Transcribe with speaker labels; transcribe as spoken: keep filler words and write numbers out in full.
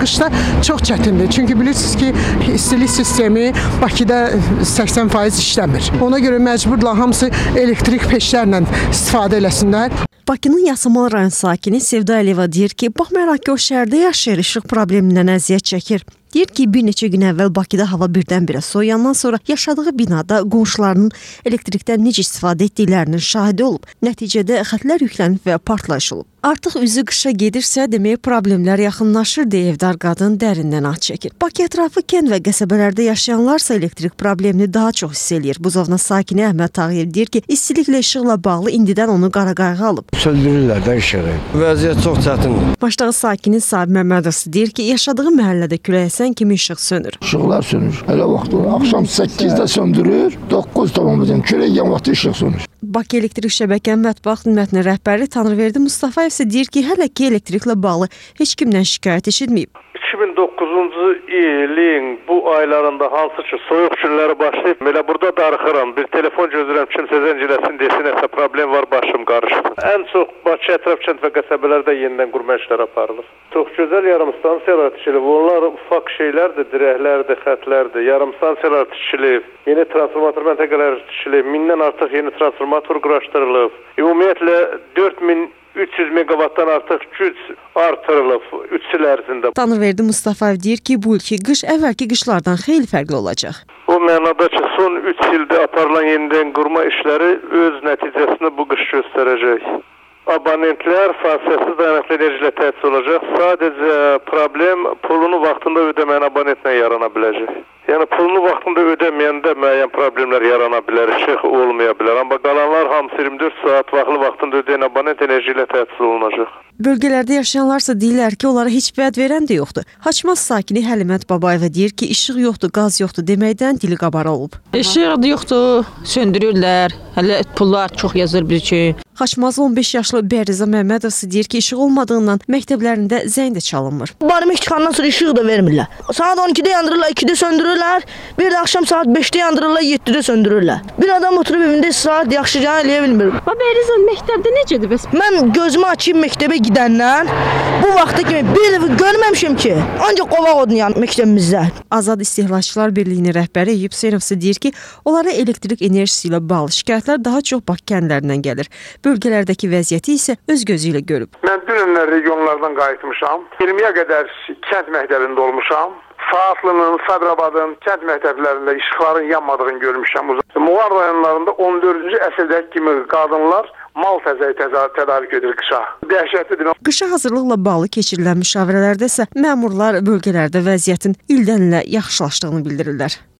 Speaker 1: qışda çox çətindir. Çünki bilirsiniz ki, istilik sistemi Bakıda səksən faiz işləmir. Ona görə məcburlar hamısı elektrik peşlərlə istifadə eləsinlər.
Speaker 2: Bakının Yasamal rayon sakini Sevda Əliyeva deyir ki, baxmayaraq ki, o şəhərdə yaşayır, işıq problemindən əziyyət çəkir. Deyir ki, bir neçə gün əvvəl Bakıda hava birdən-birə soyandan sonra yaşadığı binada qonşularının elektrikdən necə istifadə etdiklərinin şahidi olub. Nəticədə xətlər yüklənib və partlayış olub. Artıq üzü qışa gedirsə, demək problemlər yaxınlaşır deyə evdar qadın dərindən ah çəkir. Bakı ətrafı kənd və qəsəbələrdə yaşayanlarsa elektrik problemini daha çox hiss eləyir. Buzovna sakini Əhməd Tağıyev deyir ki, istiliklə işıqla bağlı indidən onu qara qayğı alıb.
Speaker 3: Söndürürlər də işığı. Vəziyyət çox çətindir.
Speaker 2: Başdağı sakini Sabir Məmmədov deyir ki, yaşadığı məhəllədə külək əsən kimi işıq sönür.
Speaker 4: İşıqlar sönür. Elə vaxtı axşam səkkizdə söndürür, doqquz tamamıdan külək yan vaxtı işıq sönür.
Speaker 2: Bakı Elektrik Şəbəkənin mətbuat xidmətinin rəhbəri Tanrıverdi Mustafayev isə deyir ki, hələ ki elektriklə bağlı heç kimdən şikayət eşitməyib.
Speaker 5: iki min doqquzuncu ilin bu aylarında hansı ki soyuq günləri başlayıb, elə burada darıxıram. Bir telefon gözləyirəm, kimsə zəng eləsin, desin, nəsə problem var, başım qarışır. Ən çox Bakı ətraf kənd və qəsəbələrdə yenidən qurma işləri aparılır. Çox gözəl yarım stansiyalar tikilib. Onlar ufaq şeylərdir, dirəklərdir, xətlərdir. Yarım stansiyalar tikilib. Yeni transformator məntəqələri tikilib. Mindən artıq yeni transformator quraşdırılıb. Ümumiyyətlə dörd min üç yüz megawattdan artıq güc artırılıb üç il ərzində.
Speaker 2: Tanrıverdi Mustafayev deyir ki, bu ilki qış əvvəlki qışlardan xeyli fərqli olacaq.
Speaker 5: O mənada ki, son üç ildə aparılan yenidən qurma işləri öz nəticəsini bu qış göstərəcək. Abonentlər fasiləsiz dayanıqlı enerjilə təchiz olacaq. Sadəcə problem pulunu vaxtında ödəməyən abonentlə yarana biləcək. Yəni pulunu vaxtında ödəməyəndə müəyyən problemlər yarana bilər, işıq olmaya bilər. Amma qalanlar hamısı iyirmi dörd saat vaxtlı vaxtında ödəyən abonent enerji ilə təchiz olunacaq.
Speaker 2: Bölgələrdə yaşayanlarsa deyirlər ki, onlara heç vəd verən də yoxdur. Haçmaz sakini Həlimət Babayeva deyir ki, işıq yoxdur, qaz yoxdur deməkdən dili qabara olub.
Speaker 6: İşıq yoxdur, söndürürlər. Hələ pullar çox yazır bir ki.
Speaker 2: Xaçmazlı on beş yaşlı Bəhriza Məmmədov deyir ki, işıq olmadığından məktəblərində zəng də çalınmır.
Speaker 7: Barmaq çıxandan sonra işıq da vermirlər. Saat on ikidə yandırırlar, ikidə söndürürlər. Bir də axşam saat beşdə yandırırlar, yeddidə söndürürlər. Bir adam oturub evində saat yaxşı can eləyə bilmir.
Speaker 6: Bəhriza məktəbdə necədir bəs?
Speaker 7: Mən gözümü açayım məktəbə gedəndən bu vaxta kimi bir dəfə görməmişəm ki, ancaq qovaq odun yan məktəbimizdə.
Speaker 2: Azad İstehlakçılar Birliyinin rəhbəri Eyüp Hüseynov deyir ki, onlara elektrik enerjisi ilə bağlı şikayətlər daha çox Bakı kəndlərindən gəlir. Bölgələrdəki vəziyyəti isə öz gözü ilə görüb.
Speaker 8: Mən dünənlər regionlardan qayıtmışam. iyirmiyə qədər kənd məktəbində olmuşam. Saatlının, Sabirabadın kənd məktəblərində işıqların yanmadığını görmüşəm. Muğar rayonlarında on dördüncü əsrdəki kimi qadınlar mal təzəyi tədarik edir qışa. Dəhşətlidir.
Speaker 2: Qışa hazırlıqla bağlı keçirilən müşavirələrdə isə məmurlar bölgələrdə vəziyyətin ildən ilə yaxşılaşdığını bildirirlər.